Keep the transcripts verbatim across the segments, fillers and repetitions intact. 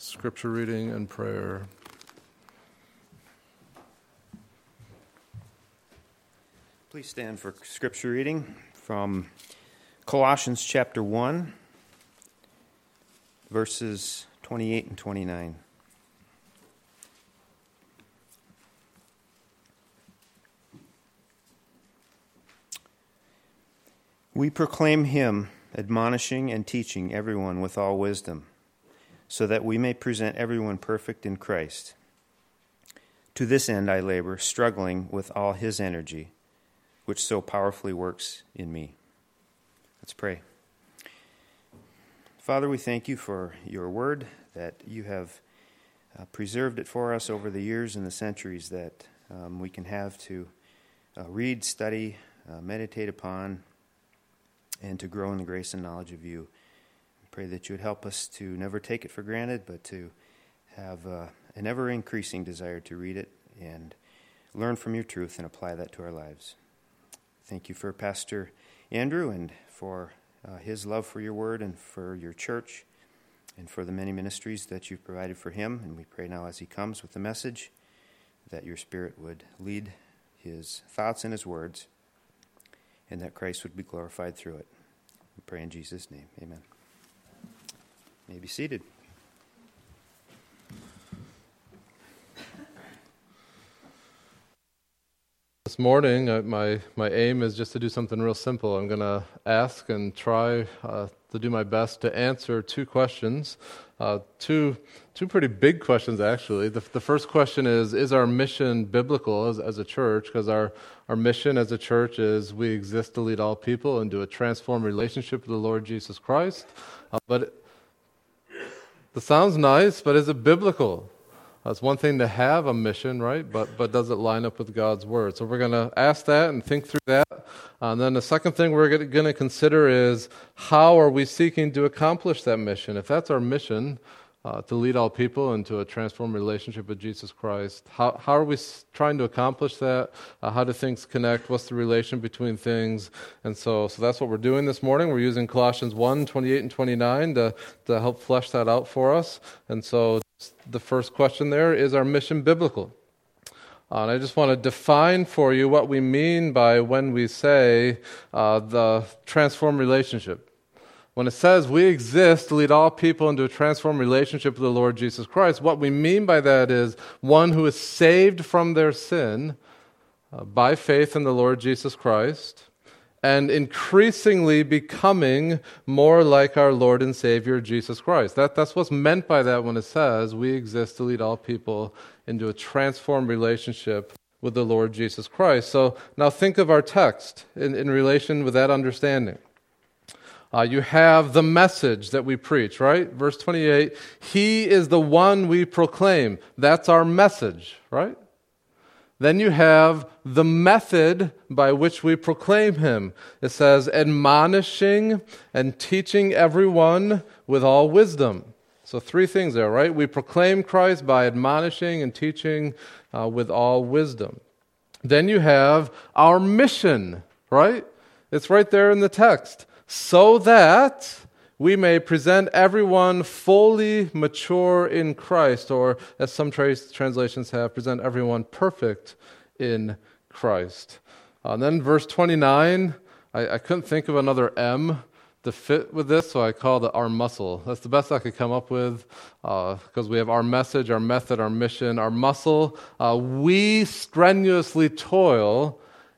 Scripture reading and prayer. Please stand for scripture reading from Colossians chapter one, verses twenty-eight and twenty-nine. We proclaim him, admonishing and teaching everyone with all wisdom, so that we may present everyone perfect in Christ. To this end I labor, struggling with all his energy, which so powerfully works in me. Let's pray. Father, we thank you for your word, that you have uh, preserved it for us over the years and the centuries, that um, we can have to uh, read, study, uh, meditate upon, and to grow in the grace and knowledge of you. I pray that you would help us to never take it for granted, but to have uh, an ever-increasing desire to read it and learn from your truth and apply that to our lives. Thank you for Pastor Andrew and for uh, his love for your word and for your church and for the many ministries that you've provided for him. And we pray now as he comes with the message that your Spirit would lead his thoughts and his words, and that Christ would be glorified through it. We pray in Jesus' name. Amen. You may be seated. This morning, uh, my, my aim is just to do something real simple. I'm going to ask and try uh, to do my best to answer two questions, uh, two two pretty big questions, actually. The, the first question is, is our mission biblical as, as a church? Because our, our mission as a church is we exist to lead all people into a transformed relationship with the Lord Jesus Christ. Uh, but it, it sounds nice, but is it biblical? It's one thing to have a mission, right? But but does it line up with God's word? So we're going to ask that and think through that. Uh, and then the second thing we're going to consider is, how are we seeking to accomplish that mission? If that's our mission, uh, to lead all people into a transformed relationship with Jesus Christ, how how are we trying to accomplish that? Uh, how do things connect? What's the relation between things? And so so that's what we're doing this morning. We're using Colossians one, twenty-eight and twenty-nine to, to help flesh that out for us. And so the first question there, is our mission biblical? Uh, and I just want to define for you what we mean by when we say uh, the transformed relationship. When it says we exist to lead all people into a transformed relationship with the Lord Jesus Christ, what we mean by that is one who is saved from their sin uh, by faith in the Lord Jesus Christ, and increasingly becoming more like our Lord and Savior, Jesus Christ. That, that's what's meant by that when it says we exist to lead all people into a transformed relationship with the Lord Jesus Christ. So now think of our text in, in relation with that understanding. Uh, you have the message that we preach, right? Verse twenty-eight, he is the one we proclaim. That's our message, right? Then you have the method by which we proclaim him. It says, admonishing and teaching everyone with all wisdom. So three things there, right? We proclaim Christ by admonishing and teaching uh, with all wisdom. Then you have our mission, right? It's right there in the text. So that we may present everyone fully mature in Christ, or as some tra- translations have, present everyone perfect in Christ. Uh, and then verse twenty-nine, I, I couldn't think of another M to fit with this, so I called it our muscle. That's the best I could come up with, because uh, we have our message, our method, our mission, our muscle. Uh, we strenuously toil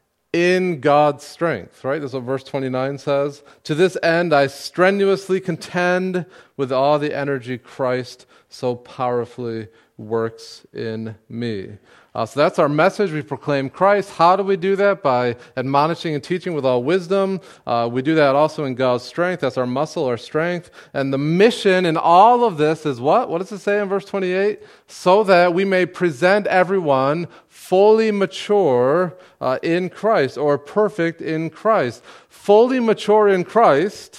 in God's strength, right? That's what verse twenty-nine says. To this end, I strenuously contend with all the energy Christ so powerfully works in me. Uh, so that's our message. We proclaim Christ. How do we do that? By admonishing and teaching with all wisdom. Uh, we do that also in God's strength. That's our muscle, our strength. And the mission in all of this is what? What does it say in verse twenty-eight? So that we may present everyone fully mature uh, in Christ, or perfect in Christ. Fully mature in Christ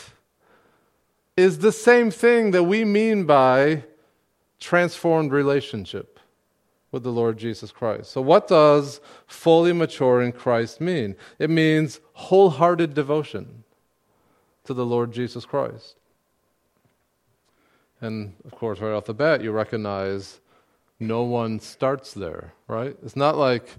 is the same thing that we mean by transformed relationship with the Lord Jesus Christ. So what does fully mature in Christ mean? It means wholehearted devotion to the Lord Jesus Christ. And of course, right off the bat, you recognize no one starts there, right? It's not like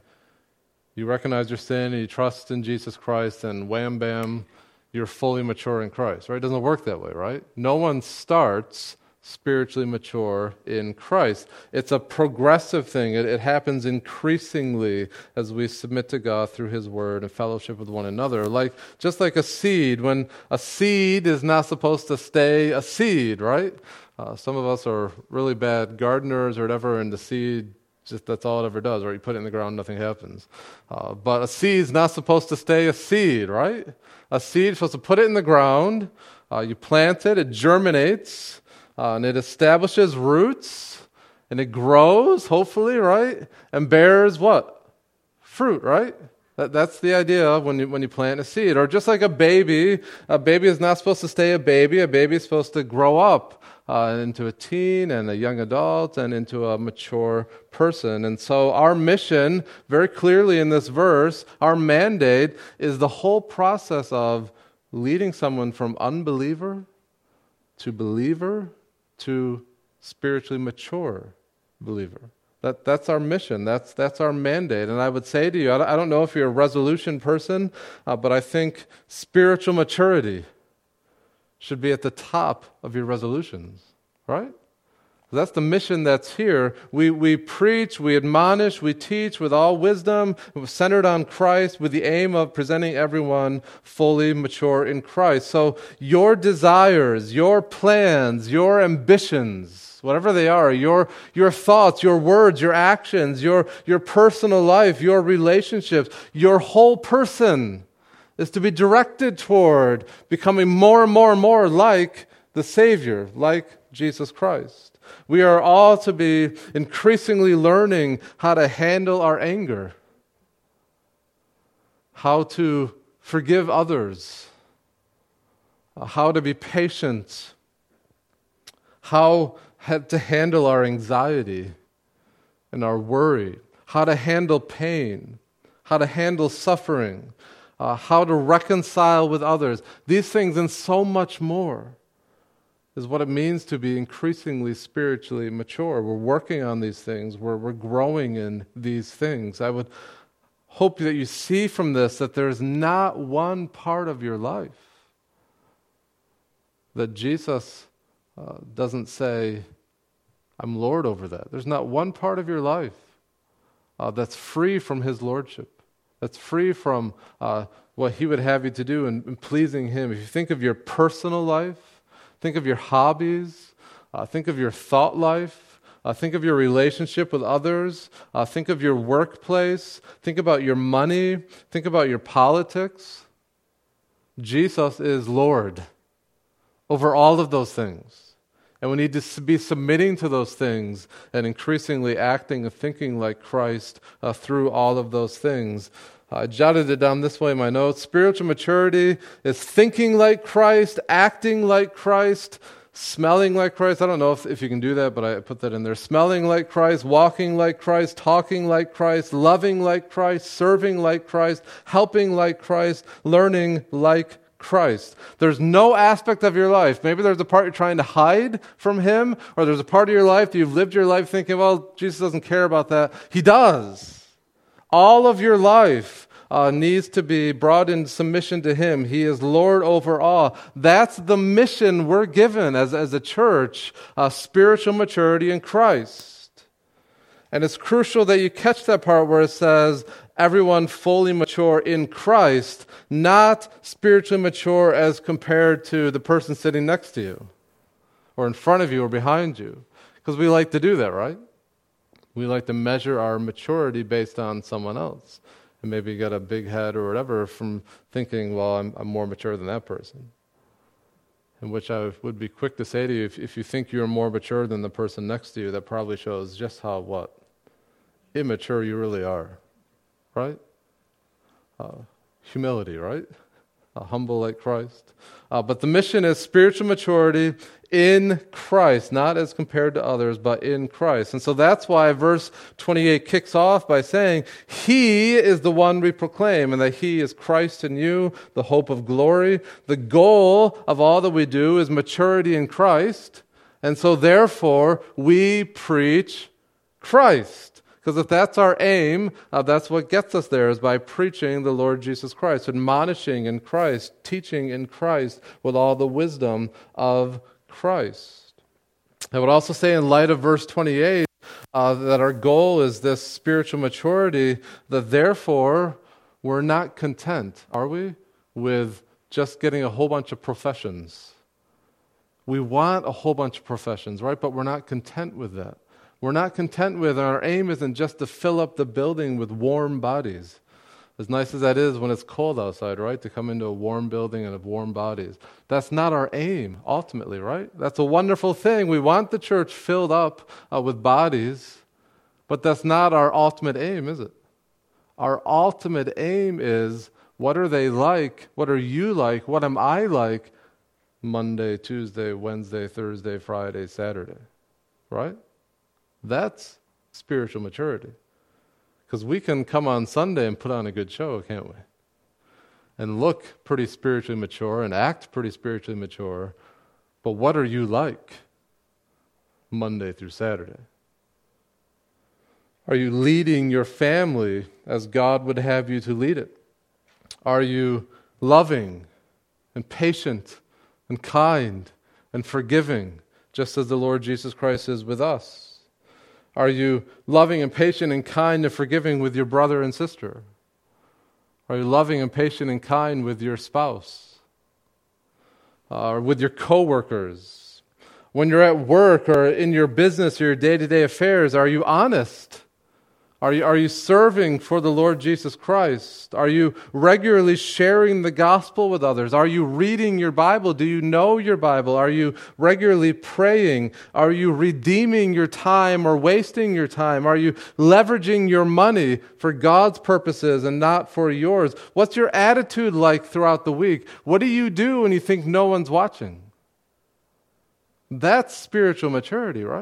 you recognize your sin and you trust in Jesus Christ and wham, bam, you're fully mature in Christ, right? It doesn't work that way, right? No one starts spiritually mature in Christ. It's a progressive thing. It, it happens increasingly as we submit to God through His Word and fellowship with one another. Like just like a seed, when a seed is not supposed to stay a seed, right? Uh, some of us are really bad gardeners or whatever, and the seed, just that's all it ever does, right? You put it in the ground, nothing happens. Uh, but a seed's not supposed to stay a seed, right? A seed, supposed to put it in the ground, uh, you plant it, it germinates, uh, and it establishes roots, and it grows, hopefully, right? And bears what? Fruit, right? That, that's the idea when you, when you plant a seed. Or just like a baby, a baby is not supposed to stay a baby, a baby is supposed to grow up Uh, into a teen and a young adult and into a mature person. And so our mission, very clearly in this verse, our mandate is the whole process of leading someone from unbeliever to believer to spiritually mature believer. That, that's our mission. That's, that's our mandate. And I would say to you, I don't, I don't know if you're a resolution person, uh, but I think spiritual maturity should be at the top of your resolutions, right? That's the mission that's here. We we preach, we admonish, we teach with all wisdom, centered on Christ, with the aim of presenting everyone fully mature in Christ. So your desires, your plans, your ambitions, whatever they are, your your thoughts, your words, your actions, your your personal life, your relationships, your whole person is to be directed toward becoming more and more and more like the Savior, like Jesus Christ. We are all to be increasingly learning how to handle our anger, how to forgive others, how to be patient, how to handle our anxiety and our worry, how to handle pain, how to handle suffering, Uh, how to reconcile with others. These things and so much more is what it means to be increasingly spiritually mature. We're working on these things. We're, we're growing in these things. I would hope that you see from this that there's not one part of your life that Jesus uh, doesn't say, I'm Lord over that. There's not one part of your life uh, that's free from His lordship. That's free from uh, what He would have you to do and, and pleasing Him. If you think of your personal life, think of your hobbies, uh, think of your thought life, uh, think of your relationship with others, uh, think of your workplace, think about your money, think about your politics. Jesus is Lord over all of those things. And we need to be submitting to those things and increasingly acting and thinking like Christ uh, through all of those things. I jotted it down this way in my notes. Spiritual maturity is thinking like Christ, acting like Christ, smelling like Christ. I don't know if, if you can do that, but I put that in there. Smelling like Christ, walking like Christ, talking like Christ, loving like Christ, serving like Christ, helping like Christ, learning like Christ. Christ. There's no aspect of your life. Maybe there's a part you're trying to hide from Him, or there's a part of your life that you've lived your life thinking, well, Jesus doesn't care about that. He does. All of your life uh, needs to be brought in submission to Him. He is Lord over all. That's the mission we're given as, as a church, uh, spiritual maturity in Christ. And it's crucial that you catch that part where it says, everyone fully mature in Christ, not spiritually mature as compared to the person sitting next to you or in front of you or behind you. Because we like to do that, right? We like to measure our maturity based on someone else. And maybe you got a big head or whatever from thinking, well, I'm, I'm more mature than that person. In which I would be quick to say to you, if, if you think you're more mature than the person next to you, that probably shows just how, what? Immature you really are. Right? Uh, humility, right? Uh, humble like Christ. Uh, but the mission is spiritual maturity in Christ, not as compared to others, but in Christ. And so that's why verse twenty-eight kicks off by saying, He is the one we proclaim, and that He is Christ in you, the hope of glory. The goal of all that we do is maturity in Christ, And so therefore, we preach Christ. Because if that's our aim, uh, that's what gets us there, is by preaching the Lord Jesus Christ, admonishing in Christ, teaching in Christ with all the wisdom of Christ. I would also say, in light of verse twenty-eight, uh, that our goal is this spiritual maturity, that therefore we're not content, are we, with just getting a whole bunch of professions. We want a whole bunch of professions, right? But we're not content with that. We're not content with, and our aim isn't just to fill up the building with warm bodies. As nice as that is when it's cold outside, right? To come into a warm building and have warm bodies. That's not our aim, ultimately, right? That's a wonderful thing. We want the church filled up uh, with bodies, but that's not our ultimate aim, is it? Our ultimate aim is, what are they like? What are you like? What am I like? Monday, Tuesday, Wednesday, Thursday, Friday, Saturday, right? That's spiritual maturity. Because we can come on Sunday and put on a good show, can't we? And look pretty spiritually mature and act pretty spiritually mature, but what are you like Monday through Saturday? Are you leading your family as God would have you to lead it? Are you loving and patient and kind and forgiving, just as the Lord Jesus Christ is with us? Are you loving and patient and kind and forgiving with your brother and sister? Are you loving and patient and kind with your spouse? Uh, or with your coworkers? When you're at work or in your business or your day-to-day affairs, are you honest? Are you, are you serving for the Lord Jesus Christ? Are you regularly sharing the gospel with others? Are you reading your Bible? Do you know your Bible? Are you regularly praying? Are you redeeming your time or wasting your time? Are you leveraging your money for God's purposes and not for yours? What's your attitude like throughout the week? What do you do when you think no one's watching? That's spiritual maturity, right?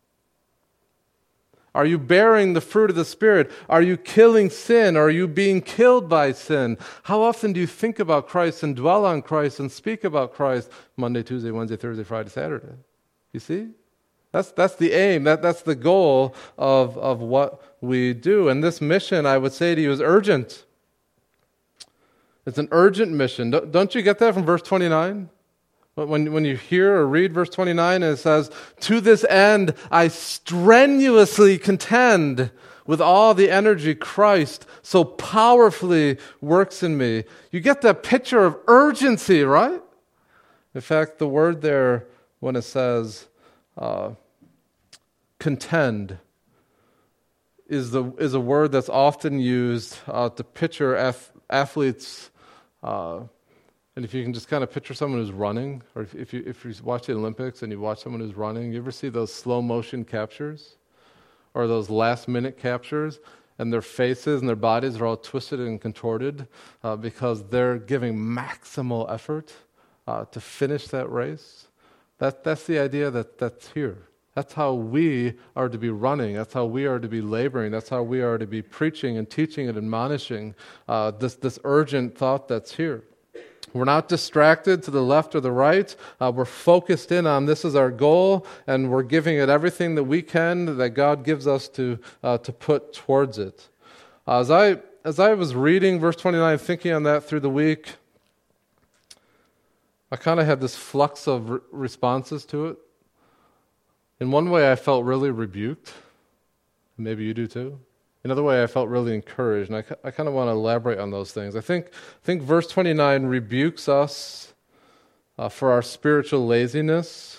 Are you bearing the fruit of the Spirit? Are you killing sin? Are you being killed by sin? How often do you think about Christ and dwell on Christ and speak about Christ Monday, Tuesday, Wednesday, Thursday, Friday, Saturday? You see? That's that's the aim. That that's the goal of, of what we do. And this mission, I would say to you, is urgent. It's an urgent mission. Don't, don't you get that from verse twenty-nine? When, when you hear or read verse twenty-nine, it says, "To this end I strenuously contend with all the energy Christ so powerfully works in me." You get that picture of urgency, right? In fact, the word there, when it says uh, contend, is the is a word that's often used uh, to picture ath- athletes. Uh, And if you can just kind of picture someone who's running, or if, if you if you watch the Olympics and you watch someone who's running, you ever see those slow motion captures, or those last minute captures, and their faces and their bodies are all twisted and contorted uh, because they're giving maximal effort uh, to finish that race? That that's the idea that that's here. That's how we are to be running. That's how we are to be laboring. That's how we are to be preaching and teaching and admonishing uh, this this urgent thought that's here. We're not distracted to the left or the right. Uh, we're focused in on this is our goal, and we're giving it everything that we can that God gives us to uh, to put towards it. Uh, as I as I was reading verse twenty-nine, thinking on that through the week, I kind of had this flux of re- responses to it. In one way, I felt really rebuked. Maybe you do too. Another way, I felt really encouraged, and I, I kind of want to elaborate on those things. I think, I think verse twenty-nine rebukes us uh, for our spiritual laziness.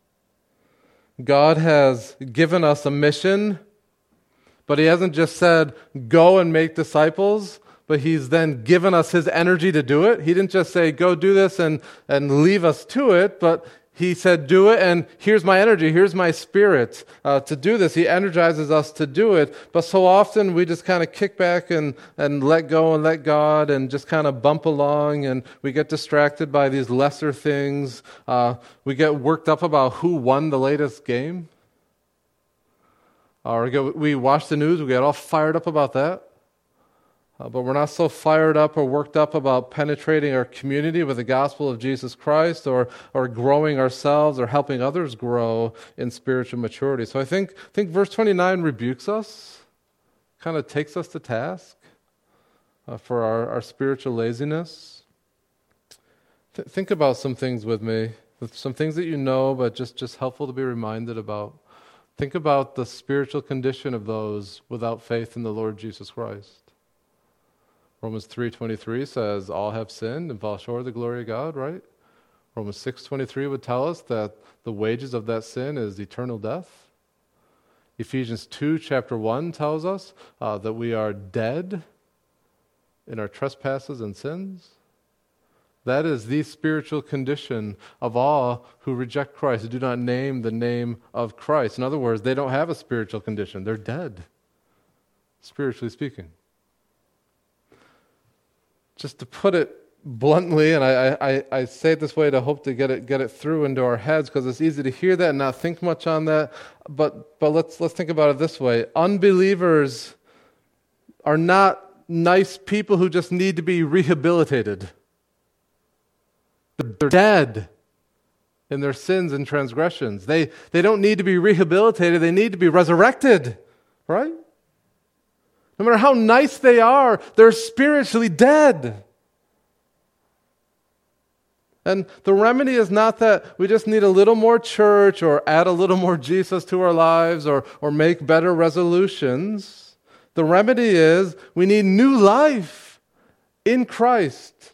God has given us a mission, but He hasn't just said, go and make disciples, but He's then given us His energy to do it. He didn't just say, go do this and, and leave us to it, but He said, do it, and here's my energy, here's my spirit uh, to do this. He energizes us to do it, but so often we just kind of kick back and, and let go and let God and just kind of bump along, and we get distracted by these lesser things. Uh, we get worked up about who won the latest game. Or we watch the news, we get all fired up about that. Uh, but we're not so fired up or worked up about penetrating our community with the gospel of Jesus Christ, or or growing ourselves or helping others grow in spiritual maturity. So I think think verse twenty-nine rebukes us, kind of takes us to task uh, for our, our spiritual laziness. Th- think about some things with me, some things that you know, but just, just helpful to be reminded about. Think about the spiritual condition of those without faith in the Lord Jesus Christ. Romans three twenty-three says, all have sinned and fall short of the glory of God, right? Romans six twenty-three would tell us that the wages of that sin is eternal death. Ephesians two chapter one tells us uh, that we are dead in our trespasses and sins. That is the spiritual condition of all who reject Christ, who do not name the name of Christ. In other words, they don't have a spiritual condition. They're dead, spiritually speaking. Just to put it bluntly, and I, I, I say it this way to hope to get it get it through into our heads, because it's easy to hear that and not think much on that. But but let's let's think about it this way: unbelievers are not nice people who just need to be rehabilitated. They're dead in their sins and transgressions. They they don't need to be rehabilitated. They need to be resurrected, right? No matter how nice they are, they're spiritually dead. And the remedy is not that we just need a little more church or add a little more Jesus to our lives or, or make better resolutions. The remedy is we need new life in Christ.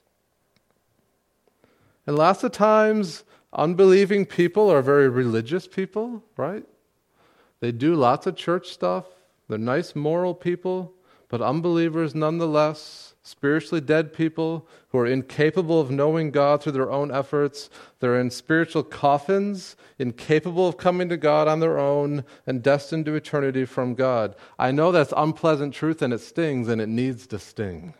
And lots of times, unbelieving people are very religious people, right? They do lots of church stuff. They're nice, moral people, but unbelievers nonetheless, spiritually dead people who are incapable of knowing God through their own efforts. They're in spiritual coffins, incapable of coming to God on their own, and destined to eternity from God. I know that's unpleasant truth, and it stings, and it needs to sting.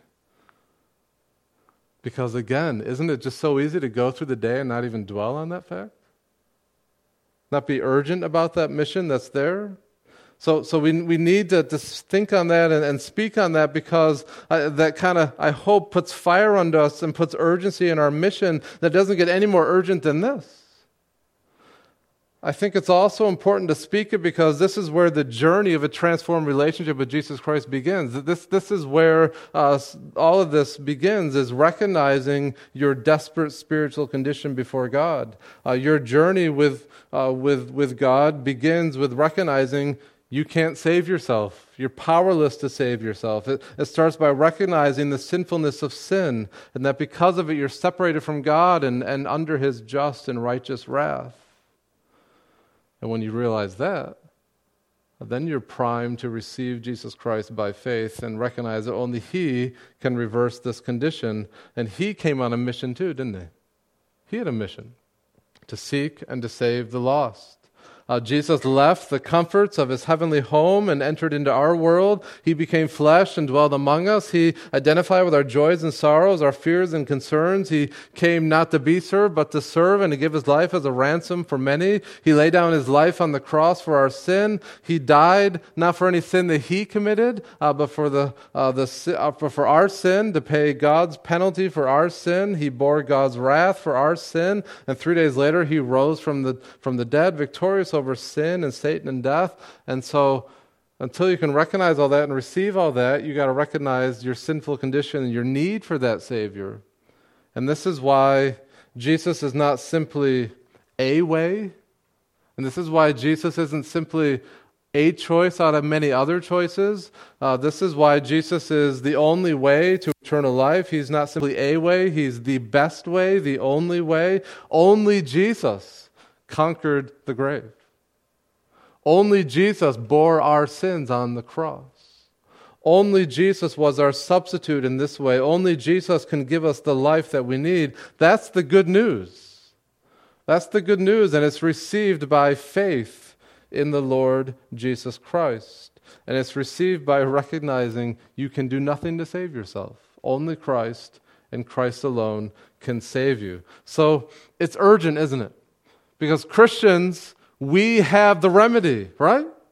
Because again, isn't it just so easy to go through the day and not even dwell on that fact? Not be urgent about that mission that's there? So so we we need to, to think on that and, and speak on that, because I, that kind of, I hope, puts fire under us and puts urgency in our mission that doesn't get any more urgent than this. I think it's also important to speak it because this is where the journey of a transformed relationship with Jesus Christ begins. This, this is where uh, all of this begins, is recognizing your desperate spiritual condition before God. Uh, your journey with, uh, with, with God begins with recognizing you can't save yourself. You're powerless to save yourself. It, it starts by recognizing the sinfulness of sin, and that because of it you're separated from God and, and under His just and righteous wrath. And when you realize that, then you're primed to receive Jesus Christ by faith and recognize that only He can reverse this condition. And He came on a mission too, didn't He? He had a mission to seek and to save the lost. Uh, Jesus left the comforts of His heavenly home and entered into our world. He became flesh and dwelled among us. He identified with our joys and sorrows, our fears and concerns. He came not to be served, but to serve and to give His life as a ransom for many. He laid down His life on the cross for our sin. He died not for any sin that He committed, uh, but for the uh, the uh, for our sin, to pay God's penalty for our sin. He bore God's wrath for our sin, and three days later He rose from the from the dead, victorious over sin and Satan and death. And so until you can recognize all that and receive all that, you got to recognize your sinful condition and your need for that Savior. And this is why Jesus is not simply a way, and this is why Jesus isn't simply a choice out of many other choices. Uh, this is why Jesus is the only way to eternal life. He's not simply a way, He's the best way, the only way. Only Jesus conquered the grave. Only Jesus bore our sins on the cross. Only Jesus was our substitute in this way. Only Jesus can give us the life that we need. That's the good news. That's the good news, and it's received by faith in the Lord Jesus Christ. And it's received by recognizing you can do nothing to save yourself. Only Christ and Christ alone can save you. So it's urgent, isn't it? Because Christians, we have the remedy, right?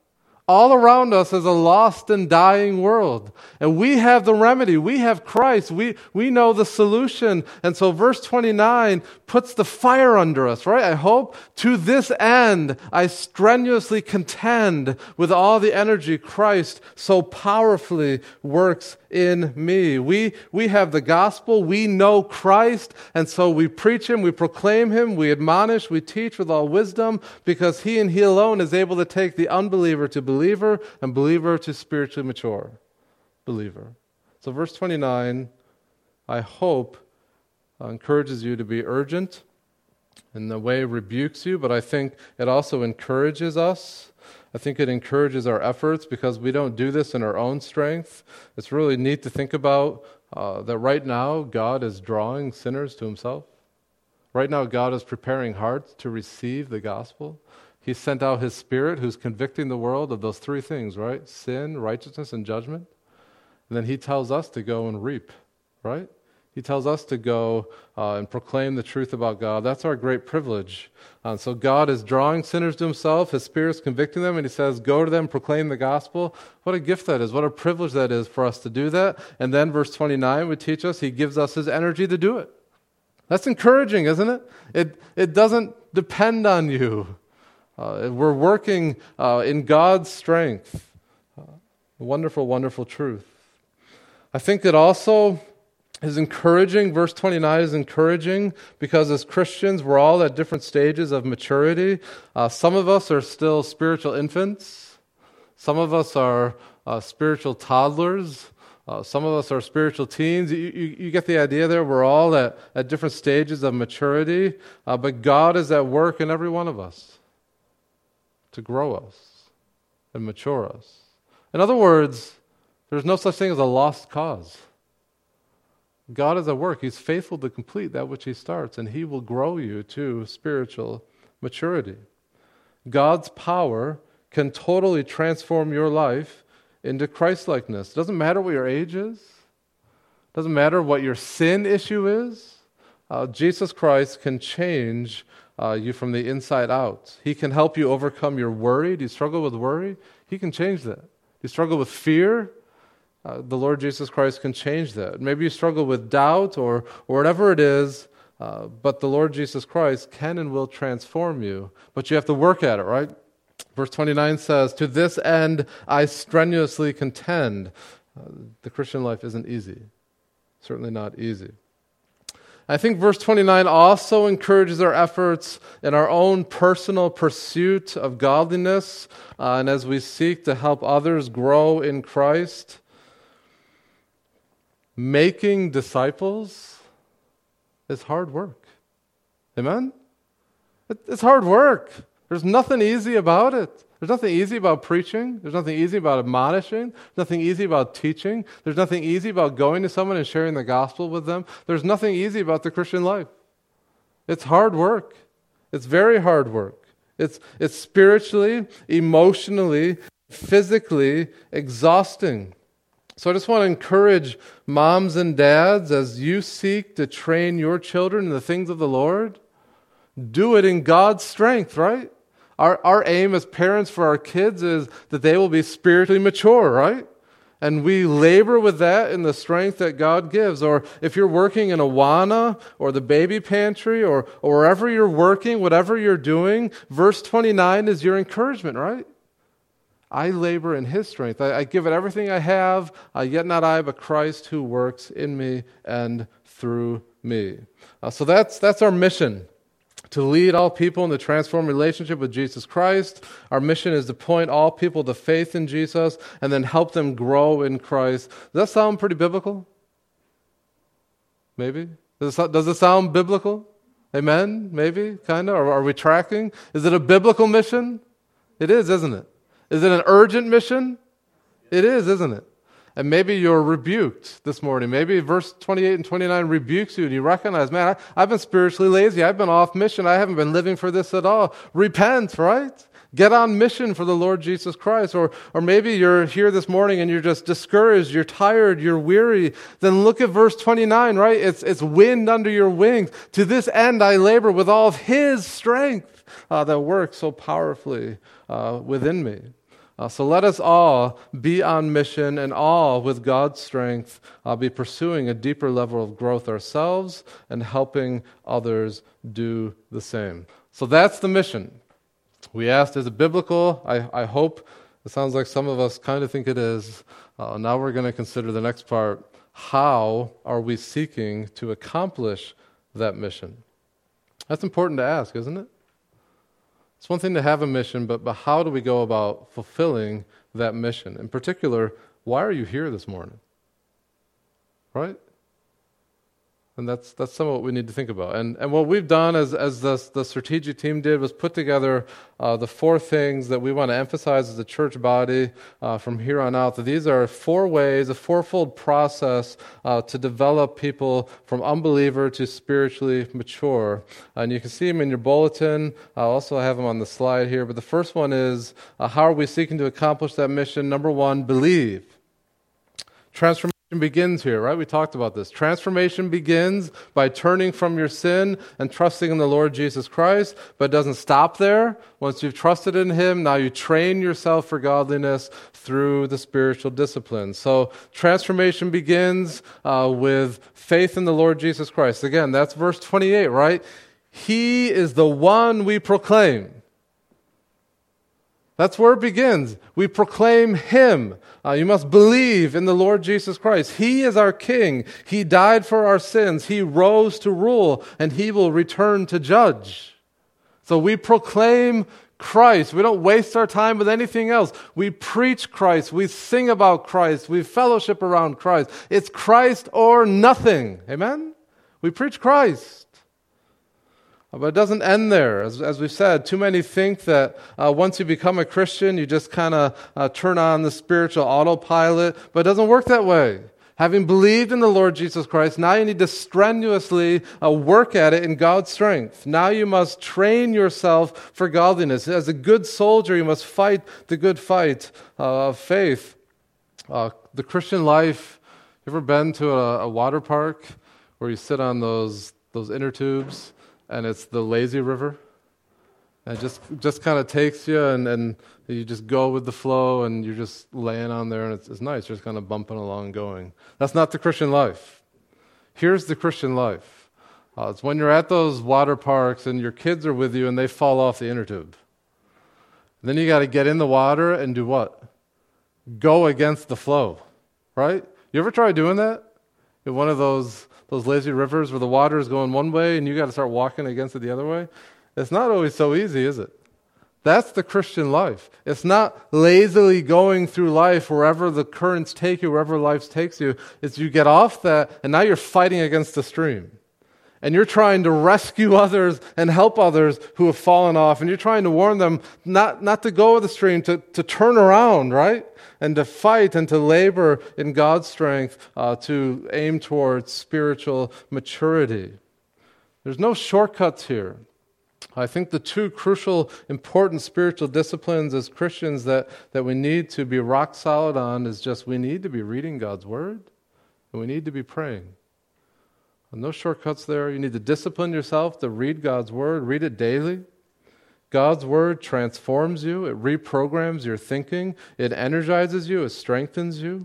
All around us is a lost and dying world. And we have the remedy. We have Christ. We, we know the solution. And so verse twenty-nine puts the fire under us, right? I hope to this end I strenuously contend with all the energy Christ so powerfully works in me. We, we have the gospel. We know Christ. And so we preach him. We proclaim him. We admonish. We teach with all wisdom because he and he alone is able to take the unbeliever to believer and believer to spiritually mature believer. So verse twenty-nine, I hope, uh, encourages you to be urgent in the way it rebukes you, but I think it also encourages us. I think it encourages our efforts because we don't do this in our own strength. It's really neat to think about uh, that right now God is drawing sinners to himself. Right now God is preparing hearts to receive the gospel. He sent out his Spirit who's convicting the world of those three things, right? Sin, righteousness, and judgment. And then he tells us to go and reap, right? He tells us to go uh, and proclaim the truth about God. That's our great privilege. Uh, so God is drawing sinners to himself. His Spirit's convicting them, and he says, go to them, proclaim the gospel. What a gift that is. What a privilege that is for us to do that. And then verse twenty-nine would teach us, he gives us his energy to do it. That's encouraging, isn't it? It, it doesn't depend on you. Uh, we're working uh, in God's strength. Uh, wonderful, wonderful truth. I think it also is encouraging. Verse twenty-nine is encouraging because as Christians, we're all at different stages of maturity. Uh, some of us are still spiritual infants. Some of us are uh, spiritual toddlers. Uh, some of us are spiritual teens. You, you, you get the idea there. We're all at, at different stages of maturity. Uh, but God is at work in every one of us to grow us and mature us. In other words, there's no such thing as a lost cause. God is at work. He's faithful to complete that which he starts, and he will grow you to spiritual maturity. God's power can totally transform your life into Christ-likeness. It doesn't matter what your age is. It doesn't matter what your sin issue is. Uh, Jesus Christ can change uh, you from the inside out. He can help you overcome your worry. Do you struggle with worry? He can change that. Do you struggle with fear? Uh, the Lord Jesus Christ can change that. Maybe you struggle with doubt or, or whatever it is, uh, but the Lord Jesus Christ can and will transform you. But you have to work at it, right? Verse twenty-nine says, to this end I strenuously contend. Uh, the Christian life isn't easy. Certainly not easy. I think verse twenty-nine also encourages our efforts in our own personal pursuit of godliness, uh, and as we seek to help others grow in Christ. Making disciples is hard work. Amen? It, it's hard work. There's nothing easy about it. There's nothing easy about preaching. There's nothing easy about admonishing. There's nothing easy about teaching. There's nothing easy about going to someone and sharing the gospel with them. There's nothing easy about the Christian life. It's hard work. It's very hard work. It's, it's spiritually, emotionally, physically exhausting. So I just want to encourage moms and dads as you seek to train your children in the things of the Lord, do it in God's strength, right? Our, our aim as parents for our kids is that they will be spiritually mature, right? And we labor with that in the strength that God gives. Or if you're working in Awana or the baby pantry or, or wherever you're working, whatever you're doing, verse twenty-nine is your encouragement, right? I labor in his strength. I, I give it everything I have, uh, yet not I, but Christ who works in me and through me. Uh, so that's that's our mission, to lead all people in the transformed relationship with Jesus Christ. Our mission is to point all people to faith in Jesus and then help them grow in Christ. Does that sound pretty biblical? Maybe? Does it, does it sound biblical? Amen? Maybe? Kind of? Are, are we tracking? Is it a biblical mission? It is, isn't it? Is it an urgent mission? It is, isn't it? And maybe you're rebuked this morning. Maybe verse twenty-eight and twenty-nine rebukes you and you recognize, man, I, I've been spiritually lazy. I've been off mission. I haven't been living for this at all. Repent, right? Get on mission for the Lord Jesus Christ. Or, or maybe you're here this morning and you're just discouraged, you're tired, you're weary. Then look at verse twenty-nine, right? It's, it's wind under your wings. To this end I labor with all of his strength uh, that works so powerfully uh, within me. Uh, so let us all be on mission and all, with God's strength, uh, be pursuing a deeper level of growth ourselves and helping others do the same. So that's the mission. We asked, is it biblical? I, I hope. It sounds like some of us kind of think it is. Uh, now we're going to consider the next part. How are we seeking to accomplish that mission? That's important to ask, isn't it? It's one thing to have a mission, but, but how do we go about fulfilling that mission? In particular, why are you here this morning? Right? And that's that's some of what we need to think about. And and what we've done as as the, the strategic team did was put together uh, the four things that we want to emphasize as a church body uh, from here on out. That these are four ways, a fourfold process uh, to develop people from unbeliever to spiritually mature. And you can see them in your bulletin. I also have them on the slide here. But the first one is, uh, how are we seeking to accomplish that mission? Number one, believe. Transformation begins here, right? We talked about this. Transformation begins by turning from your sin and trusting in the Lord Jesus Christ, but it doesn't stop there. Once you've trusted in Him, now you train yourself for godliness through the spiritual disciplines. So transformation begins uh, with faith in the Lord Jesus Christ. Again, that's verse twenty-eight, right? He is the one we proclaim. That's where it begins. We proclaim Him. Uh, you must believe in the Lord Jesus Christ. He is our King. He died for our sins. He rose to rule, and He will return to judge. So we proclaim Christ. We don't waste our time with anything else. We preach Christ. We sing about Christ. We fellowship around Christ. It's Christ or nothing. Amen? We preach Christ. But it doesn't end there. As, as we've said, too many think that uh, once you become a Christian, you just kind of uh, turn on the spiritual autopilot. But it doesn't work that way. Having believed in the Lord Jesus Christ, now you need to strenuously uh, work at it in God's strength. Now you must train yourself for godliness. As a good soldier, you must fight the good fight uh, of faith. Uh, the Christian life, you ever been to a, a water park where you sit on those those inner tubes? And it's the lazy river. And it just just kind of takes you, and, and you just go with the flow, and you're just laying on there, and it's, it's nice. You're just kind of bumping along going. That's not the Christian life. Here's the Christian life. Uh, it's when you're at those water parks, and your kids are with you, and they fall off the inner tube. And then you got to get in the water and do what? Go against the flow, right? You ever try doing that? In one of those... Those lazy rivers where the water is going one way and you got to start walking against it the other way. It's not always so easy, is it? That's the Christian life. It's not lazily going through life wherever the currents take you, wherever life takes you. It's you get off that and now you're fighting against the stream. And you're trying to rescue others and help others who have fallen off. And you're trying to warn them not, not to go with the stream, to, to turn around, right? And to fight and to labor in God's strength uh, to aim towards spiritual maturity. There's no shortcuts here. I think the two crucial, important spiritual disciplines as Christians that, that we need to be rock solid on is just we need to be reading God's Word and we need to be praying. No shortcuts there. You need to discipline yourself to read God's Word. Read it daily. God's Word transforms you. It reprograms your thinking. It energizes you. It strengthens you.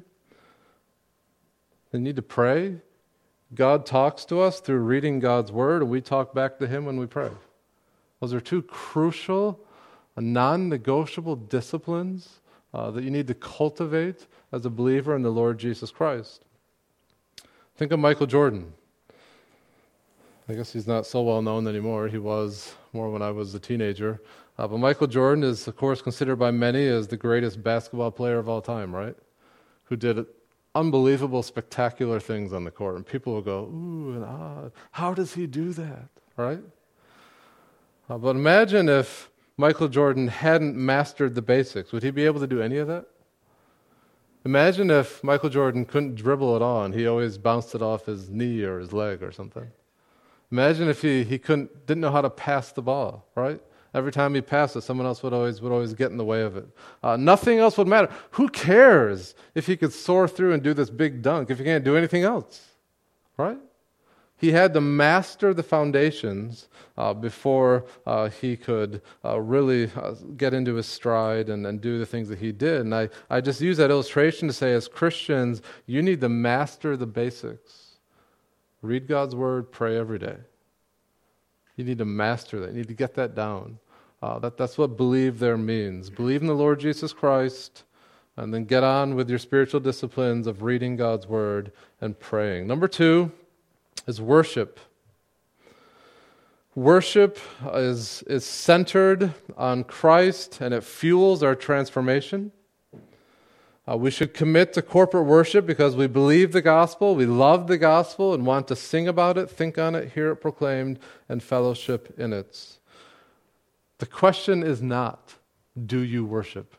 You need to pray. God talks to us through reading God's Word, and we talk back to Him when we pray. Those are two crucial, non-negotiable disciplines uh, that you need to cultivate as a believer in the Lord Jesus Christ. Think of Michael Jordan. I guess he's not so well known anymore. He was more when I was a teenager. Uh, but Michael Jordan is, of course, considered by many as the greatest basketball player of all time, right? Who did unbelievable, spectacular things on the court. And people will go, ooh, and ah, how does he do that, right? Uh, but imagine if Michael Jordan hadn't mastered the basics. Would he be able to do any of that? Imagine if Michael Jordan couldn't dribble at all and he always bounced it off his knee or his leg or something. Imagine if he, he couldn't didn't know how to pass the ball, right? Every time he passed it, someone else would always would always get in the way of it. Uh, nothing else would matter. Who cares if he could soar through and do this big dunk if he can't do anything else, right? He had to master the foundations uh, before uh, he could uh, really uh, get into his stride and, and do the things that he did. And I, I just use that illustration to say, as Christians, you need to master the basics. Read God's Word, pray every day. You need to master that. You need to get that down. Uh, that, that's what believe there means. Believe in the Lord Jesus Christ, and then get on with your spiritual disciplines of reading God's Word and praying. Number two is worship. Worship is, is centered on Christ, and it fuels our transformation. Uh, we should commit to corporate worship because we believe the gospel, we love the gospel, and want to sing about it, think on it, hear it proclaimed, and fellowship in it. The question is not, do you worship?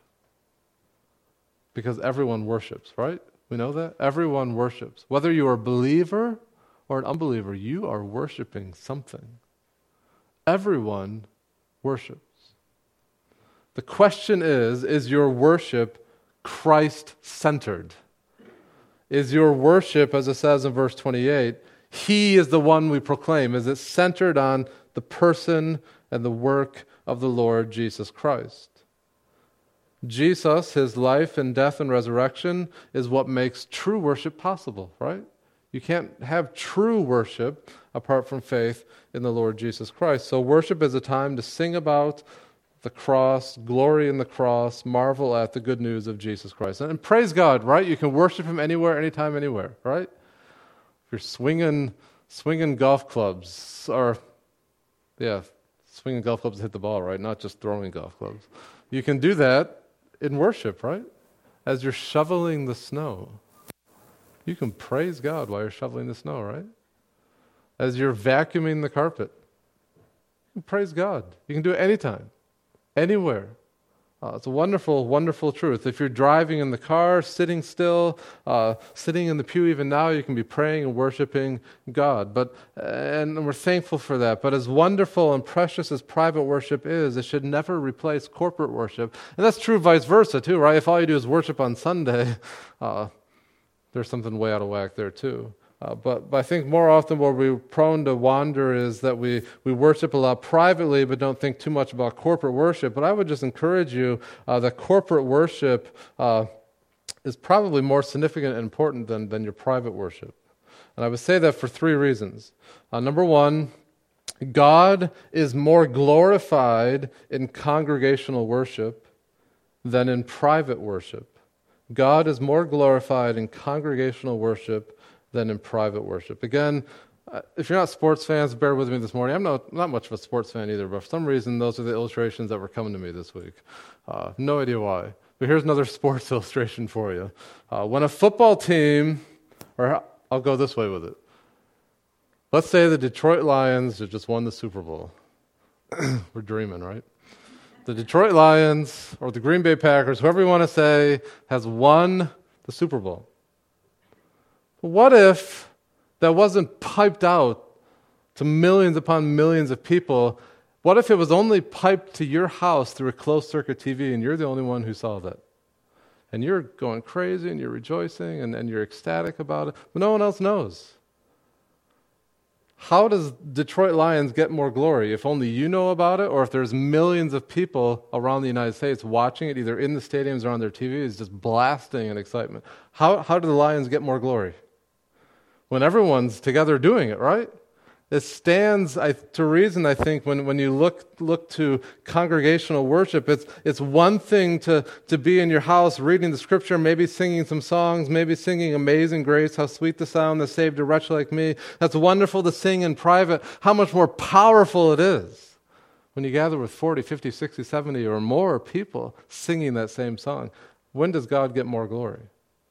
Because everyone worships, right? We know that? Everyone worships. Whether you are a believer or an unbeliever, you are worshiping something. Everyone worships. The question is, is your worship Christ-centered? Is your worship, as it says in verse twenty-eight, He is the one we proclaim? Is it centered on the person and the work of the Lord Jesus Christ? Jesus, His life and death and resurrection, is what makes true worship possible, right? You can't have true worship apart from faith in the Lord Jesus Christ. So worship is a time to sing about the cross, glory in the cross, marvel at the good news of Jesus Christ. And, and praise God, right? You can worship Him anywhere, anytime, anywhere, right? If you're swinging, swinging golf clubs, or, yeah, swinging golf clubs to hit the ball, right? Not just throwing golf clubs. You can do that in worship, right? As you're shoveling the snow. You can praise God while you're shoveling the snow, right? As you're vacuuming the carpet. You can praise God. You can do it anytime, anywhere. Uh, it's a wonderful, wonderful truth. If you're driving in the car, sitting still, uh, sitting in the pew even now, you can be praying and worshiping God. But and we're thankful for that. But as wonderful and precious as private worship is, it should never replace corporate worship. And that's true vice versa too, right? If all you do is worship on Sunday, uh, there's something way out of whack there too. Uh, but, but I think more often where we're prone to wander is that we, we worship a lot privately but don't think too much about corporate worship. But I would just encourage you uh, that corporate worship uh, is probably more significant and important than, than your private worship. And I would say that for three reasons. Uh, number one, God is more glorified in congregational worship than in private worship. God is more glorified in congregational worship than in private worship. Again, uh, if you're not sports fans, bear with me this morning. I'm not, not much of a sports fan either, but for some reason, those are the illustrations that were coming to me this week. Uh, no idea why. But here's another sports illustration for you. Uh, when a football team, or I'll go this way with it. Let's say the Detroit Lions have just won the Super Bowl. We're dreaming, right? The Detroit Lions or the Green Bay Packers, whoever you want to say, has won the Super Bowl. What if that wasn't piped out to millions upon millions of people? What if it was only piped to your house through a closed-circuit T V and you're the only one who saw that? And you're going crazy and you're rejoicing and, and you're ecstatic about it, but no one else knows. How does Detroit Lions get more glory? If only you know about it, or if there's millions of people around the United States watching it, either in the stadiums or on their T Vs, just blasting in excitement. How, how do the Lions get more glory? When everyone's together doing it, right? It stands I, to reason, I think, when, when you look look to congregational worship. It's it's one thing to, to be in your house reading the Scripture, maybe singing some songs, maybe singing Amazing Grace, how sweet the sound that saved a wretch like me. That's wonderful to sing in private. How much more powerful it is when you gather with forty, fifty, sixty, seventy or more people singing that same song. When does God get more glory?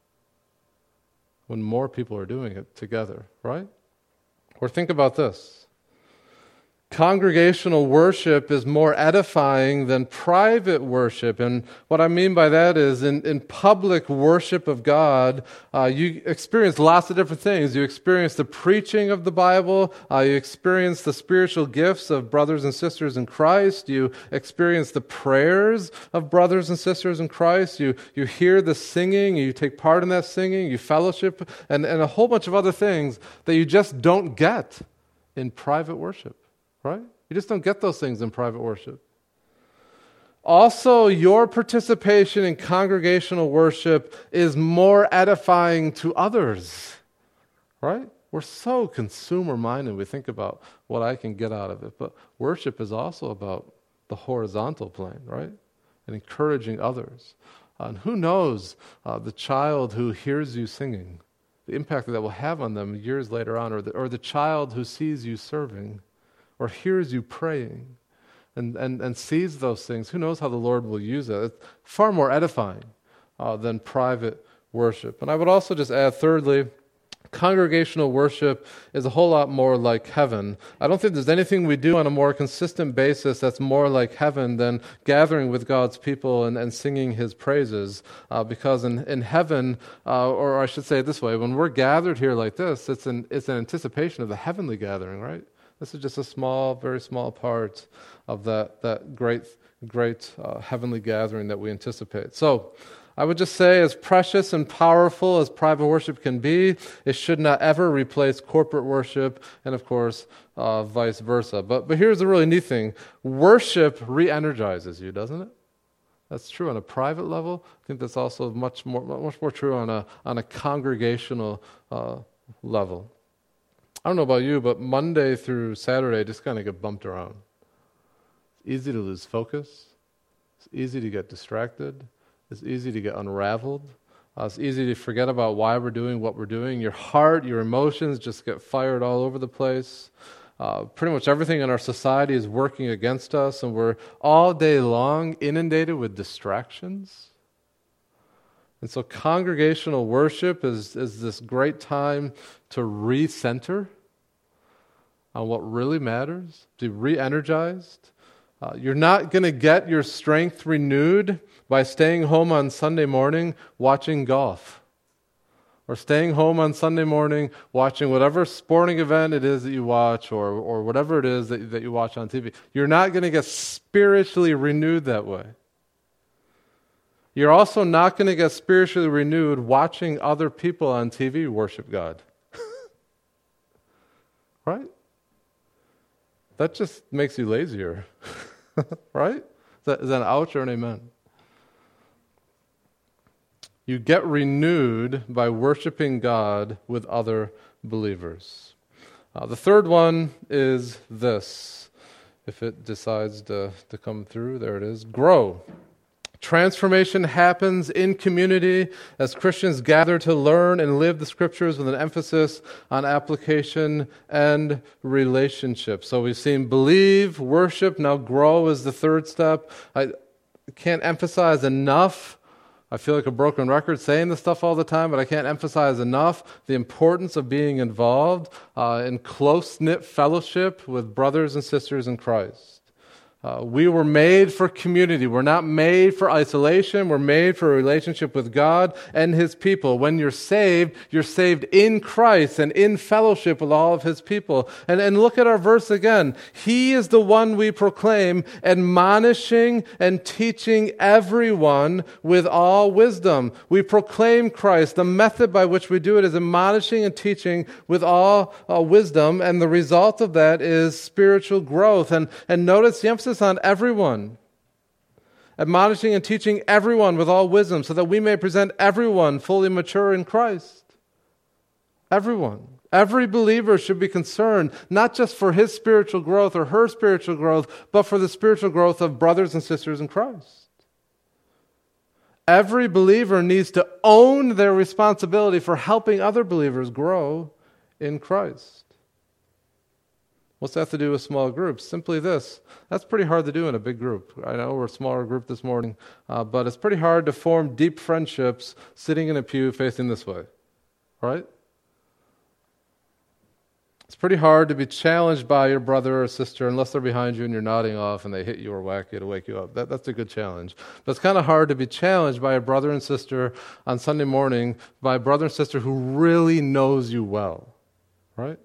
When more people are doing it together, right? Or think about this. Congregational worship is more edifying than private worship. And what I mean by that is in, in public worship of God, uh, you experience lots of different things. You experience the preaching of the Bible. Uh, you experience the spiritual gifts of brothers and sisters in Christ. You experience the prayers of brothers and sisters in Christ. You, you hear the singing. You take part in that singing. You fellowship and, and a whole bunch of other things that you just don't get in private worship. Right? You just don't get those things in private worship. Also, your participation in congregational worship is more edifying to others. Right? We're so consumer-minded. We think about what I can get out of it. But worship is also about the horizontal plane, right? And encouraging others. Uh, and who knows uh, the child who hears you singing, the impact that, that will have on them years later on, or the, or the child who sees you serving, or hears you praying and, and, and sees those things. Who knows how the Lord will use it? It's far more edifying uh, than private worship. And I would also just add, thirdly, congregational worship is a whole lot more like heaven. I don't think there's anything we do on a more consistent basis that's more like heaven than gathering with God's people and, and singing His praises. Uh, because in, in heaven, uh, or I should say it this way, when we're gathered here like this, it's an, it's an anticipation of the heavenly gathering, right? This is just a small, very small part of that, that great, great uh, heavenly gathering that we anticipate. So I would just say, as precious and powerful as private worship can be, it should not ever replace corporate worship, and of course, uh, vice versa. But but here's the really neat thing. Worship re-energizes you, doesn't it? That's true on a private level. I think that's also much more much more true on a on a congregational uh, level. I don't know about you, but Monday through Saturday just kind of get bumped around. It's easy to lose focus. It's easy to get distracted. It's easy to get unraveled. Uh, it's easy to forget about why we're doing what we're doing. Your heart, your emotions just get fired all over the place. Uh, pretty much everything in our society is working against us, and we're all day long inundated with distractions. And so congregational worship is, is this great time to recenter on what really matters, to be re-energized. Uh, you're not going to get your strength renewed by staying home on Sunday morning watching golf, or staying home on Sunday morning watching whatever sporting event it is that you watch, or, or whatever it is that, that you watch on T V. You're not going to get spiritually renewed that way. You're also not going to get spiritually renewed watching other people on T V worship God. Right? That just makes you lazier. Right? Is that, is that an ouch or an amen? You get renewed by worshiping God with other believers. Uh, the third one is this. If it decides to, to come through, there it is. Grow. Transformation happens in community as Christians gather to learn and live the Scriptures with an emphasis on application and relationship. So we've seen believe, worship, now grow is the third step. I can't emphasize enough. I feel like a broken record saying this stuff all the time, but I can't emphasize enough the importance of being involved uh, in close-knit fellowship with brothers and sisters in Christ. Uh, we were made for community. We're not made for isolation. We're made for a relationship with God and His people. When you're saved, you're saved in Christ and in fellowship with all of His people. And, and look at our verse again. He is the one we proclaim, admonishing and teaching everyone with all wisdom. We proclaim Christ. The method by which we do it is admonishing and teaching with all uh, wisdom, and the result of that is spiritual growth. And, and notice the emphasis on everyone. Admonishing and teaching everyone with all wisdom, so that we may present everyone fully mature in Christ. Everyone. Every believer should be concerned not just for his spiritual growth or her spiritual growth, but for the spiritual growth of brothers and sisters in Christ. Every believer needs to own their responsibility for helping other believers grow in Christ. What's that have to do with small groups? Simply this. That's pretty hard to do in a big group. I know we're a smaller group this morning, uh, but it's pretty hard to form deep friendships sitting in a pew facing this way. Right? It's pretty hard to be challenged by your brother or sister unless they're behind you and you're nodding off and they hit you or whack you to wake you up. That, that's a good challenge. But it's kind of hard to be challenged by a brother and sister on Sunday morning, by a brother and sister who really knows you well, right?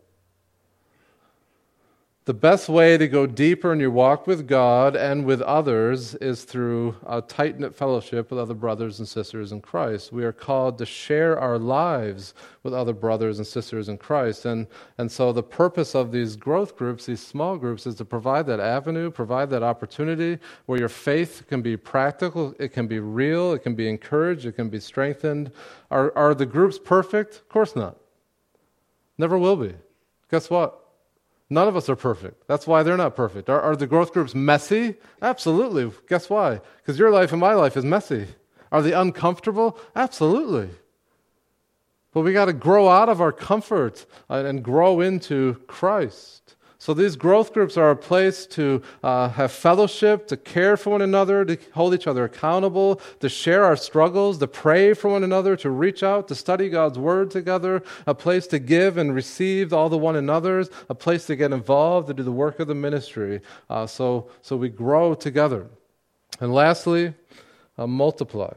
The best way to go deeper in your walk with God and with others is through a tight-knit fellowship with other brothers and sisters in Christ. We are called to share our lives with other brothers and sisters in Christ. And, and so the purpose of these growth groups, these small groups, is to provide that avenue, provide that opportunity where your faith can be practical, it can be real, it can be encouraged, it can be strengthened. Are, are the groups perfect? Of course not. Never will be. Guess what? None of us are perfect. That's why they're not perfect. Are, are the growth groups messy? Absolutely. Guess why? Because your life and my life is messy. Are they uncomfortable? Absolutely. But we got to grow out of our comfort and grow into Christ. So these growth groups are a place to uh, have fellowship, to care for one another, to hold each other accountable, to share our struggles, to pray for one another, to reach out, to study God's Word together, a place to give and receive all the one another's, a place to get involved, to do the work of the ministry. Uh, so, so we grow together. And lastly, uh, multiply.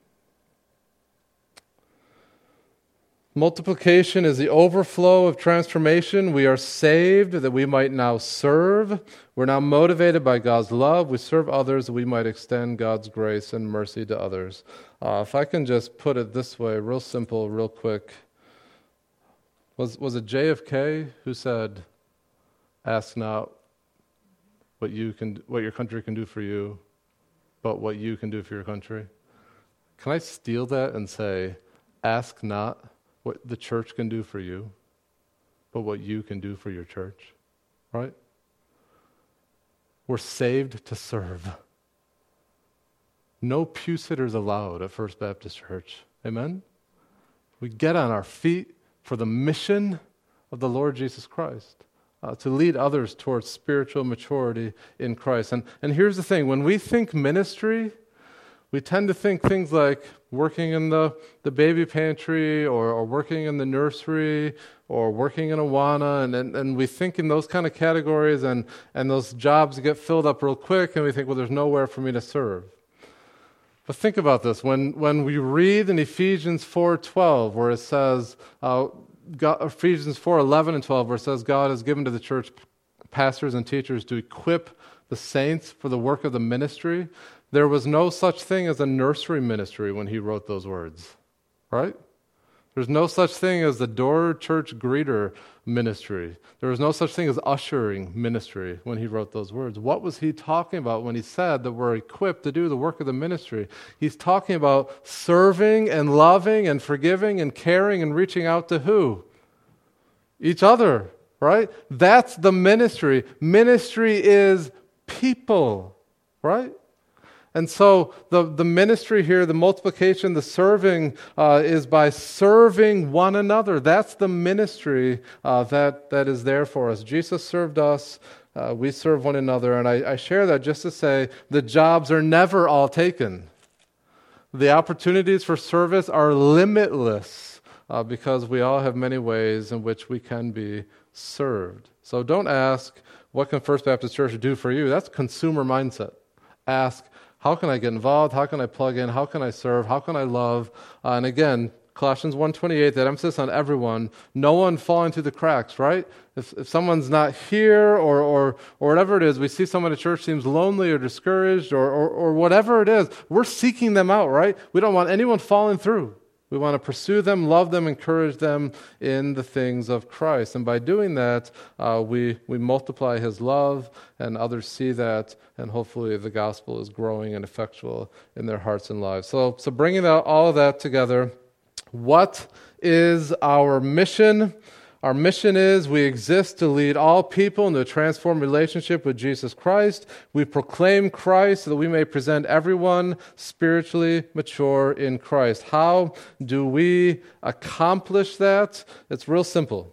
Multiplication is the overflow of transformation. We are saved that we might now serve. We're now motivated by God's love. We serve others that we might extend God's grace and mercy to others. Uh, if I can just put it this way, real simple, real quick. Was, was it J F K who said, ask not what you can, what your country can do for you, but what you can do for your country? Can I steal that and say, ask not what the church can do for you, but what you can do for your church, right? We're saved to serve. No pew sitters allowed at First Baptist Church. Amen? We get on our feet for the mission of the Lord Jesus Christ, uh, to lead others towards spiritual maturity in Christ. And, and here's the thing, when we think ministry, we tend to think things like working in the, the baby pantry or, or working in the nursery or working in Awana, and, and, and we think in those kind of categories, and, and those jobs get filled up real quick, and we think, well, there's nowhere for me to serve. But think about this. When, when we read in Ephesians four twelve, where it says, uh, God, Ephesians four eleven and twelve, where it says God has given to the church pastors and teachers to equip the saints for the work of the ministry, there was no such thing as a nursery ministry when he wrote those words, right? There's no such thing as the door church greeter ministry. There was no such thing as ushering ministry when he wrote those words. What was he talking about when he said that we're equipped to do the work of the ministry? He's talking about serving and loving and forgiving and caring and reaching out to who? Each other, right? That's the ministry. Ministry is people, right? And so the, the ministry here, the multiplication, the serving uh, is by serving one another. That's the ministry uh, that, that is there for us. Jesus served us. Uh, we serve one another. And I, I share that just to say the jobs are never all taken. The opportunities for service are limitless uh, because we all have many ways in which we can be served. So don't ask, what can First Baptist Church do for you? That's consumer mindset. Ask, how can I get involved? How can I plug in? How can I serve? How can I love? Uh, and again, Colossians one twenty-eight, that emphasis on everyone, no one falling through the cracks, right? If if someone's not here or or or whatever it is, we see someone at church seems lonely or discouraged or, or or whatever it is, we're seeking them out, right? We don't want anyone falling through. We want to pursue them, love them, encourage them in the things of Christ. And by doing that, uh, we, we multiply His love, and others see that, and hopefully the gospel is growing and effectual in their hearts and lives. So, so bringing that, all of that together, what is our mission? Our mission is we exist to lead all people into a transformed relationship with Jesus Christ. We proclaim Christ so that we may present everyone spiritually mature in Christ. How do we accomplish that? It's real simple.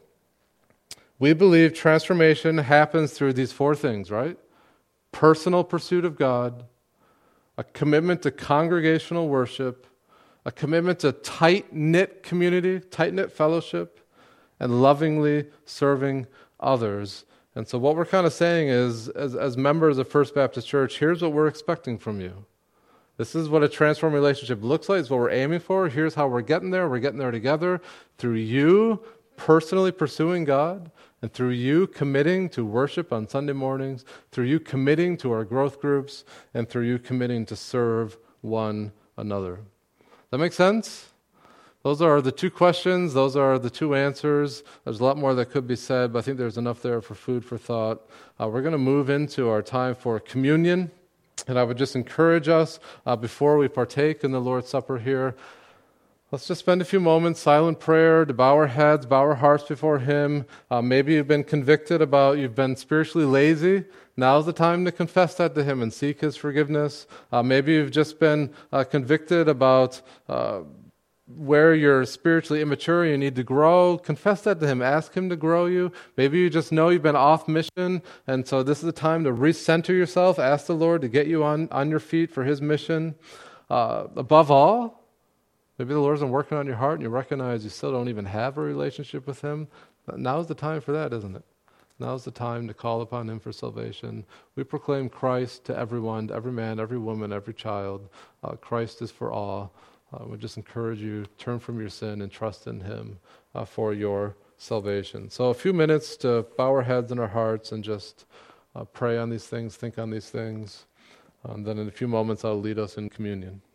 We believe transformation happens through these four things, right? Personal pursuit of God, a commitment to congregational worship, a commitment to tight-knit community, tight-knit fellowship, and lovingly serving others. And so what we're kind of saying is, as, as members of First Baptist Church, here's what we're expecting from you. This is what a transformed relationship looks like. It's what we're aiming for. Here's how we're getting there. We're getting there together through you personally pursuing God, and through you committing to worship on Sunday mornings, through you committing to our growth groups, and through you committing to serve one another. That make sense? Those are the two questions. Those are the two answers. There's a lot more that could be said, but I think there's enough there for food for thought. Uh, we're going to move into our time for communion, and I would just encourage us, uh, before we partake in the Lord's Supper here, let's just spend a few moments, silent prayer, to bow our heads, bow our hearts before Him. Uh, maybe you've been convicted about, you've been spiritually lazy. Now's the time to confess that to Him and seek His forgiveness. Uh, maybe you've just been uh, convicted about uh, where you're spiritually immature, you need to grow. Confess that to Him. Ask Him to grow you. Maybe you just know you've been off mission, and so this is the time to recenter yourself. Ask the Lord to get you on, on your feet for His mission. Uh, above all, maybe the Lord's been working on your heart and you recognize you still don't even have a relationship with Him. Now's the time for that, isn't it? Now's the time to call upon Him for salvation. We proclaim Christ to everyone, to every man, every woman, every child. Uh, Christ is for all. I would just encourage you, turn from your sin and trust in Him uh, for your salvation. So a few minutes to bow our heads and our hearts and just uh, pray on these things, think on these things. And then in a few moments I'll lead us in communion.